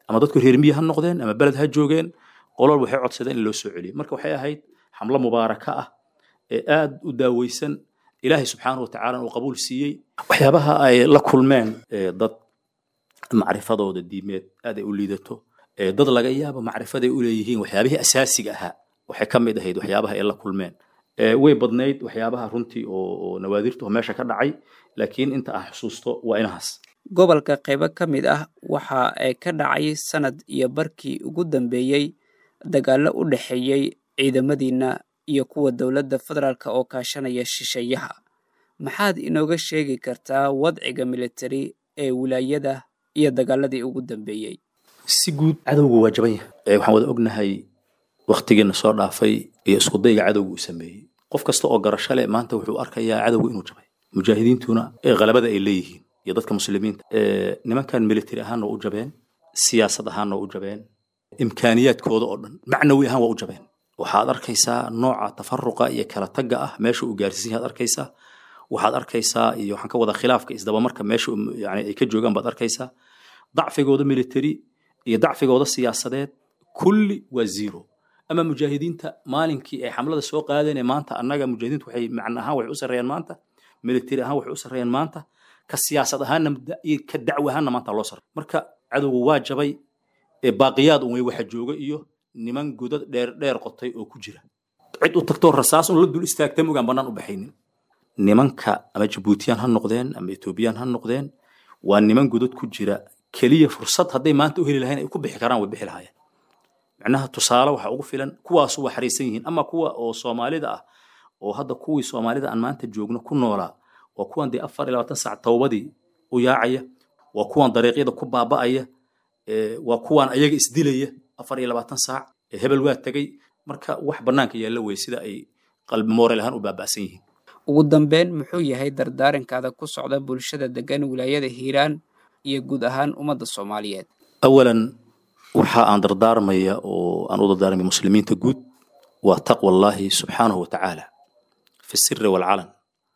[SPEAKER 9] ama dadku reer miyi ha noqdeen ama beled ha joogeen qolol waxay codsadeen in loo soo celiyo marka waxay ahayd xamlo mubaaraka ah ee aad u daaweysan ilaahay subxaanahu watacaala uu qabuul siiyey waxyaabaha ay la kulmeen dad macrifadooda diimeed aad ay u liidato dad laga yaabo macrifaday u leeyihiin waxyaabihii asaasiga ahaa waxay ka mid ahayd waxyaabaha ay la kulmeen way badnayd waxyaabaha runtii oo nawaadirtu meesha ka dhacay laakiin inta aan xusuusto waa inahaas
[SPEAKER 8] gobolka qaybo ka mid ah waxa ay ka dhacay sanad iyo barkii ugu dambeeyey dagaallo u dhexeeyey ciidamadiina iyo kuwa dowladda federaalka oo kaashanaya shisheeyaha maxaad inooga sheegi kartaa wadciga militari ee wilaayada iyo dagaaladii ugu dambeeyey
[SPEAKER 9] si guud cadowgu waa jaban yahay waxaan wada ognahay waqtigeena soo dhaafay iyo isku dayga cadowgu uu sameeyey qof kasta oo garasho leh maanta wuxuu arkayaa cadowgu inuu jabay mujaahidiintuna ee qalabada ay leeyihiin iyo dadka muslimiinta ee nimankan military ahaan oo u jabeen siyaasad ahaan oo u jabeen imkaaniyaadkooda oo dhan macnawi ahaan waa u jabeen waxaad arkaysaa nooca tafaruqa iyo kala tagga ah meesha uu gaarsiin yahay arkaysaa waxaad arkaysaa iyo waxaan ka wada khilaafka isdaba marka meesha yani ay ka joogaan baad arkaysaa dacfigooda military iyo dacfigooda siyaasadeed kulli waa zero ama mujaahidiinta maalinkii ay xamlada soo qaadeen maanta annaga mujaahidiintu waxay macna ahaan waxay u sareeyaan maanta military ahaan waxay u sareeyaan maanta ka siyaasad ahaanna ka dacwo ahaanna maanta loo sareeyo marka cadowgu waa jabay ee baaqiyaad un way waxa jooga iyo niman godad dheer dheer qotay oo ku jira cid u tagto rasaas un la dul istaagtay mugaan banaan u baxaynin nimanka ama Djiboutiyaan ha noqdeen ama Ethiopian ha noqdeen waa niman godad ku jira kaliya fursad hadday maanta u heli lahayn ay ku bixi karaan way bixi lahaayeen macnaha tusaale waxa ugu filan kuwaas waa xariisan yihiin ama kuwa oo Soomaalida ah oo hadda kuwii Soomaalida aan maanta joogno ku noolaa waa kuwan de afar iyo labaatan saac tawbadii u yaacaya waa kuwan dariiqyada ku baaba'aya ee waa kuwan ayaga isdilaya afar iyo labaatan saac hebel waa tagay marka wax banaanka yaala way sida ay qalbi moral ahaan u baaba'san yihiin
[SPEAKER 8] ugu dambeyn muxuu yahay dardaarankaada ku socda bulshada degan wilaayada Hiiraan iyo guud ahaan ummadda Soomaaliyeed
[SPEAKER 9] awalan waxa aan dardaarmaya oo aan u dardaarmay muslimiinta guud waa taqwa Allahi subhanahu wa ta'ala fi sirri wal alan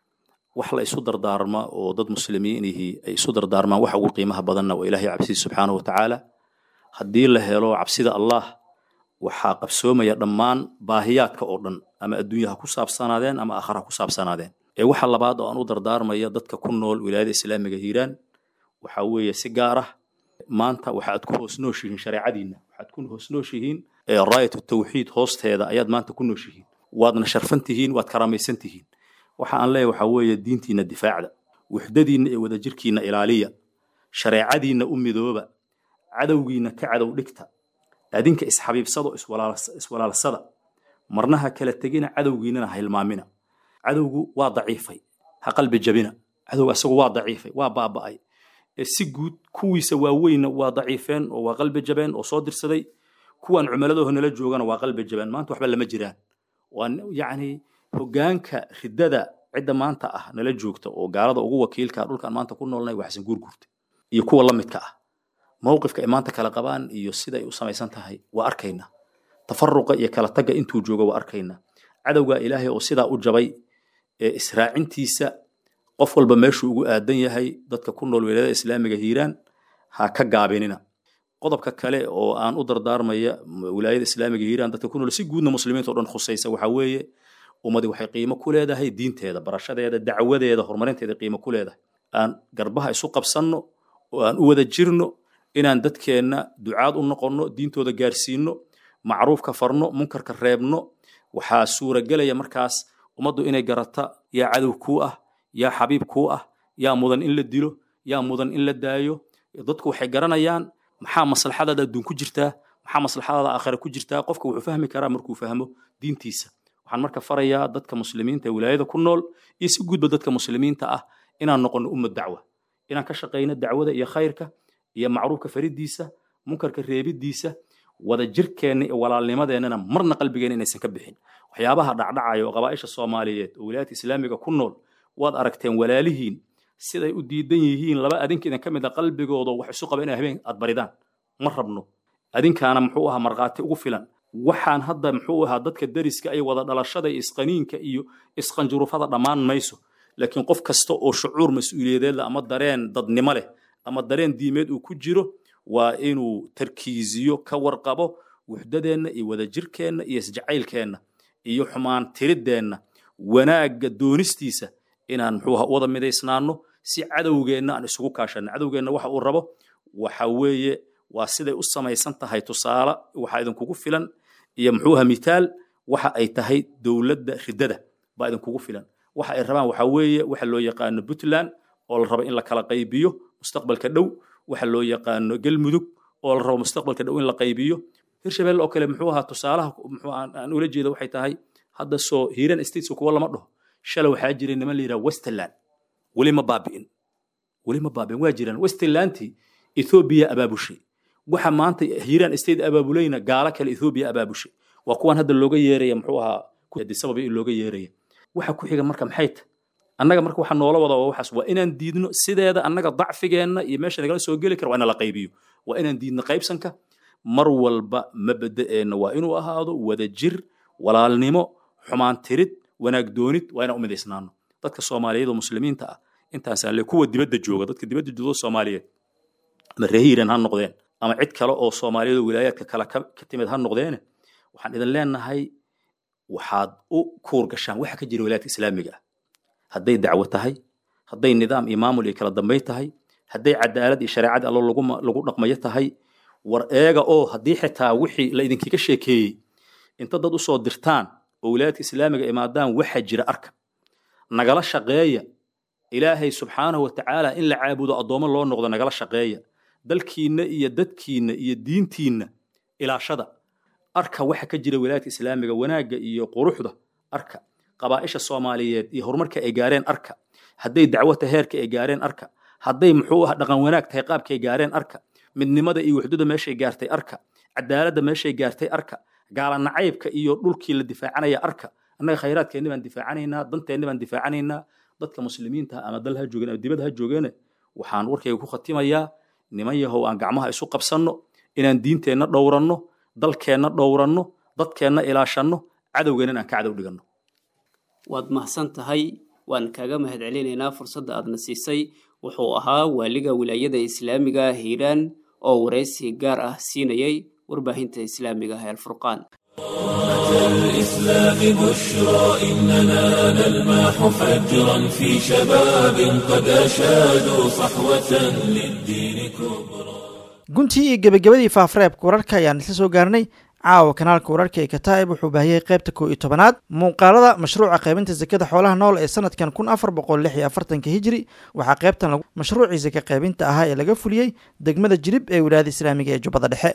[SPEAKER 9] wax la isu dardaarma oo dad muslimiinihi ay isu dardaarmaan waxa ugu qiimaha badanna waa Ilaahay cabsidiisa subhanahu wa ta'ala haddii la helo cabsida Allah waxa qabsoomaya dhammaan baahiyaadka oo dhan ama adduunyaha ku saabsanaadeen ama aakhira ku saabsanaadeen ee waxa labaad oo aan u dardaarmaya dadka ku nool wilaayada islaamiga Hiiraan waxa weeye si gaar ah maanta waxaad ku hoos nooshihiin shariicadiina waxaad ku hoos nooshihiin ee raayatu tawxiid hoosteeda ayaad maanta ku nooshihiin waadna sharfantihiin waad karaamaysantihiin waxa aan leeyahay waxa weeye diintiina difaacda wuxdadiina ee wadajirkiina ilaaliya shariicadiina u midooba cadowgiina ka cadow dhigta adinka isxabiibsado iswalaalsada marnaha kala tegina cadowgiina ha hilmaamina cadowgu waa daciifay ha qalbi jabina cadowga asagu waa daciifay waa baaba'ay si guud kuwiisa waaweyn waa daciifeen oo waa qalbi jabeen oo soo dirsaday kuwan cumaladooda nala joogana waa qalbi jabeen maanta waxba lama jiraan waa yaani hogaanka ridada cida maanta ah nala joogta oo gaalada ugu wakiilka dhulkan maanta ku noolnay waxsan guurguurta iyo kuwa la midka ah mowqifka ay maanta kala qabaan iyo sida ay u samaysan tahay waa arkayna tafarruqa iyo kala taga intuu joogo waa arkayna cadowga ilaahay oo sida u jabay ee israacintiisa qof walba meeshuu ugu aadan yahay dadka ku nool wilaayada islaamiga Hiiraan ha ka gaabinina qodobka kale oo aan u dardaarmaya wilaayada islaamiga Hiiraan dadka ku nool si guudna muslimiinta oo dhan khusaysa waxa weeye ummadi waxay qiimo ku leedahay diinteeda barashadeeda dacwadeeda horumarinteeda qiimo ku leedahay aan garbaha isu qabsanno oo aan u wada jirno inaan dadkeena ducaad u noqono diintooda gaarsiino macruufka farno munkarka reebno waxa suuragelaya markaas ummaddu inay garata yaa cadow ku ah yaa xabiib ku ah yaa mudan in la dilo yaa mudan in la daayo dadku waxay garanayaan maxaa maslaxadada adduun ku jirtaa maxaa maslaxadada aakhira ku jirtaa qofka wuxuu fahmi karaa markuu fahmo diintiisa waxaan marka farayaa dadka muslimiinta ee wilaayada ku nool iyo si guudba dadka muslimiinta ah inaan noqono ummad dacwa inaan ka shaqeyno dacwada iyo khayrka iyo macruufka faridiisa munkarka reebidiisa wada jirkeena iyo walaalnimadeena marna qalbigeena inaysan ka bixin waxyaabaha dhacdhacayo qabaa'isha Soomaaliyeed oo wilaayada islaamiga ku nool waad aragteen walaalihiin siday u diidan yihiin laba adinkiidan ka mid ah qalbigooda wax isu qaba inay habeen aad baridaan ma rabno adinkaana muxuu ahaa marqaati ugu filan waxaan hadda muxuu ahaa dadka dariska ay wada dhalashada isqaniinka iyo isqanjurufada dhamaan mayso laakiin qof kasta oo shucuur mas'uuliyadeed la ama dareen dadnimo leh ama dareen diimeed uu ku jiro waa inuu tarkiiziyo ka warqabo wuxdadeenna iyo wadajirkeenna iyo isjacaylkeenna iyo xumaan tiriddeenna wanaagga doonistiisa inaan muxuuha wada midaysnaano si cadowgeenna aan isugu kaashanno cadowgeenna waxa uu rabo waxa weeye waa siday u samaysan tahay tusaale waxaa idinkugu filan iyo muxuuha mitaal waxa ay tahay dowladda riddada baa idinkugu filan waxa ay rabaan waxa weeye waxa loo yaqaano Puntland oo la rabo in la kala qaybiyo mustaqbalka dhow waxa loo yaqaano Galmudug oo la rabo mustaqbalka dhow in la qaybiyo Hirshabelle oo kale muxuu ahaa tusaalaha muxuu aan ula jeedo waxay tahay hadda soo Hiiraan States kuwa lama dhaho shalay waxaa jiray niman la yiraahdo Westland wali ma baabi'in wali ma baabi'in waa jiraan Westlandti Ethiopia abaabushay waxa maanta Hiiraan State abaabulayna gaala kale Ethiopia abaabushay waa kuwan hadda looga yeeray muxuu ahaa ku sabab in looga yeeray waxa ku xiga marka maxay tahay annaga marka waxa noola wada waxaas waa inaan diidno sideeda annaga dacfigeenna iyo meesha naga soo gali karo waa in la qaybiyo waa inaan diidno qaybsanka mar walba mabda'eena waa inuu ahaado wada jir walaalnimo xumaan tirid wanaag doonid waa inaan u midaysnaano dadka Soomaaliyeed oo muslimiinta ah intaas aan le kuwa dibadda jooga dadka dibadda jooga Soomaaliyeed ama reehiran ha noqdeen ama cid kale oo Soomaaliyeed wilaayadka kala ka timid ha noqdeen waxaan idin leenahay waxaad u kuur gashaan waxa ka jira wilaayadka Islaamiga hadday dacwo tahay hadday nidaam iyo maamul iyo kala dambeyn tahay hadday cadaalad iyo shariicad Allah lagu lagu dhaqmayo tahay war eega oo haddii xitaa wixii la idinkaga sheekeeyey inta dad u soo dirtaan oo wilaayadka Islaamiga imaadaan waxa jira arka nagala shaqeeya ilaahay subxaanahu wa tacaala in la caabudo adoomo loo noqdo nagala shaqeeya dalkiina iyo dadkiina iyo diintiina ilaashada arka waxa ka jira wilaayadka Islaamiga wanaaga iyo quruxda arka qabaa'isha Soomaaliyeed iyo horumarka ay gaareen arka hadday dacwada heerka ay gaareen arka hadday muxuu ah dhaqan wanaag tahay qaabka ay gaareen arka midnimada iyo wuxdada meeshay gaartay arka cadaaladda meeshay gaartay arka gaala nacaybka iyo dhulkii la difaacanaya arka annaga khayraadkeena baan difaacanaynaa danteena baan difaacanaynaa dadka muslimiinta ama dal ha joogeen ama dibadda ha joogeen waxaan warkayga ku khatimayaa niman yahow aan gacmaha isu qabsanno inaan diinteenna dhowranno dalkeenna dhowranno dadkeenna ilaashanno cadowgeena aan ka cadow dhiganno
[SPEAKER 8] waad mahadsan tahay waan kaaga mahadcelinaynaa fursadda aadna siisay wuxuu ahaa waaliga wilaayada islaamiga Hiiraan oo wareysi gaar ah siinayay warbaahinta islaamiga ee Al-Furqaan
[SPEAKER 1] الإسلام بشرى إننا نلمح فجرا في شباب قد أشادوا صحوة للدين كبرى
[SPEAKER 2] guntii iyo gabagabadii faafreebka wararka ayaan isla soo gaarnay caawa kanaalka wararka ee Kataib wuxuu baahiyay qaybta koob iyo tobanaad muuqaalada mashruuca qaybinta zakada xoolaha nool ee sanadkan kun afar boqol lix iyo afartan hijri waxaa qaybtan lagu mashruucii zakada qaybinta ahaa ee laga fuliyay degmada Jilib ee wilaayada Islaamiga ee Jubbada Dhexe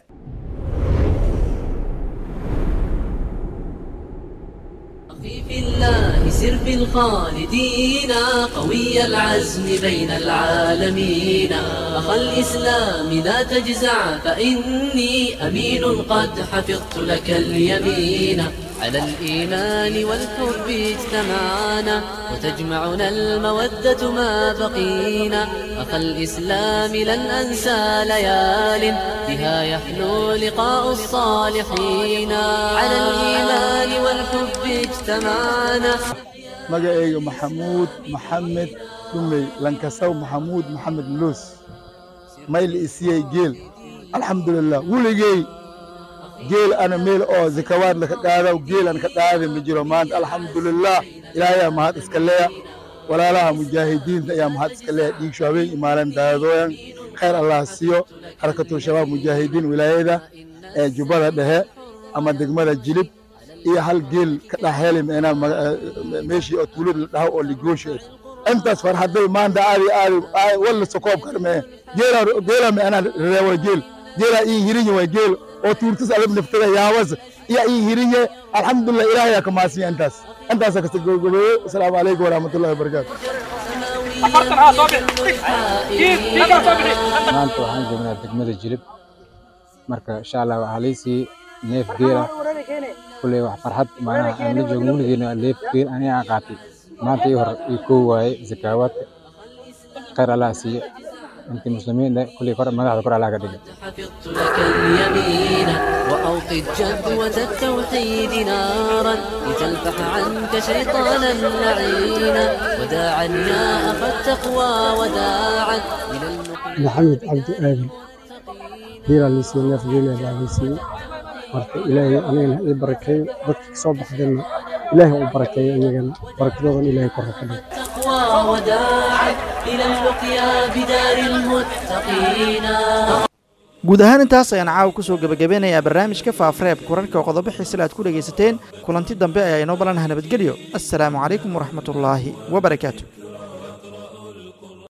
[SPEAKER 10] في الله سر في الخالدين قوي العزم بين العالمين أخ الإسلام لا تجزع فإني أمين قد حفظت لك اليمين على الإيمان والحب اجتمعنا وتجمعنا المودة ما بقينا أخ الإسلام لن أنسى ليال بها يحلو لقاء الصالحين على الإيمان والحب اجتمعنا
[SPEAKER 11] مجاي محمود محمد دمي لنكسو محمود محمد لوس ميل إسيي جيل الحمد لله ولجي جيل أنا ميل أو زكوات لك هذا وجيل أنا كذا مجرى مان الحمد لله إلى يا مهات إسكالية ولا لا مجاهدين يا مهات إسكالية ديك شوابي إمارين دادوين خير الله سيو حركة الشباب مجاهدين ولاية جبالة ده أما دقمة الجلب إيه هالجيل كذا حالي أنا ماشي أطولد له أو لجوشة أنت أصفر حد ما عنده عاري عاري ولا سكوب كرمه جيل جيل من أنا ريوا جيل جيل إيه هيرين وجيل وتورتس على بنفتح يا وز يا إيه هيرين الحمد لله إلهي يا كماسي أنتس أنتس كستقول السلام عليكم ورحمة الله وبركاته.
[SPEAKER 12] maanta waxaan joognaa degmada Jilib marka insha Allah waxa leysii neef geela kulay wax farxad maana aan la joogno weligeena neef geel aniga aan qaatay maanta iyo hor ii koo waayay zakawaadka khayr Allah siiyo أنت مسلمين ده كل فرق ما نعرف كل علاقة دي.
[SPEAKER 10] حفظت لك اليمين وأوقد جذوة التوحيد نارا لتلفح عنك شيطانا لعينا وداعا يا أخا التقوى وداعا إلى
[SPEAKER 13] محمد عبد آدم geela liisii neef geela baa liisii marka ilaahay anigana ii barakeeyo dadka kasoo baxdeenna ilaahay u barakeeyo iyagana barakadoodan ilaahay kor ka dhigo
[SPEAKER 10] التقوى وداعا إلى اللقيا بدار المتقين.
[SPEAKER 2] guud ahaan intaas ayaan caawa ku soo gabagabeynayaa barnaamijka faafareeb kurarka oo qodobo xiisale aad ku dhegaysateen kulanti dambe ayaa inoo balanaha nabadgelyo assalaamu calaykum waraxmatullaahi wabarakaatu.